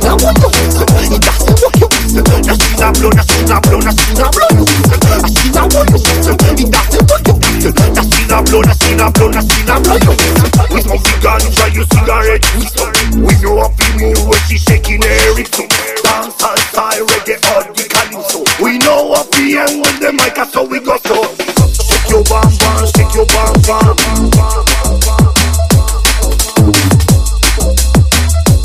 That's what you whistle. That's what you whistle. That's in a blow, that's in a blow, that's in a blow you whistle. That's in a what you whistle. That's what you whistle. That's in a blow, that's in a blow, that's in a blow you whistle. We smoke the ganja, you cigarette whistle. We know how to move when she shaking her hips. Dance and style, reggae or the calypso. We know what we am with the mic, so we go so.